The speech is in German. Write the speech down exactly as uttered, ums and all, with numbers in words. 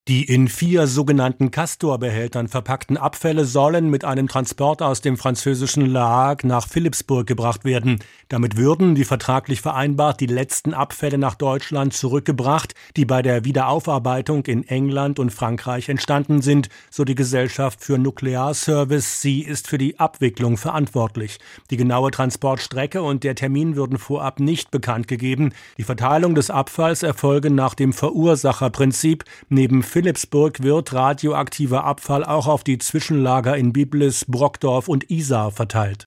Die in vier sogenannten Castor-Behältern verpackten Abfälle sollen mit einem Transport aus dem französischen Le Hague nach Philippsburg gebracht werden. Damit würden, wie vertraglich vereinbart, die letzten Abfälle nach Deutschland zurückgebracht, die bei der Wiederaufarbeitung in England und Frankreich entstanden sind, so die Gesellschaft für Nuklearservice. Sie ist für die Abwicklung verantwortlich. Die genaue Transportstrecke und der Termin würden vorab nicht bekannt gegeben. Die Verteilung des Abfalls erfolge nach dem Verursacherprinzip. Neben Philippsburg wird radioaktiver Abfall auch auf die Zwischenlager in Biblis, Brockdorf und Isar verteilt.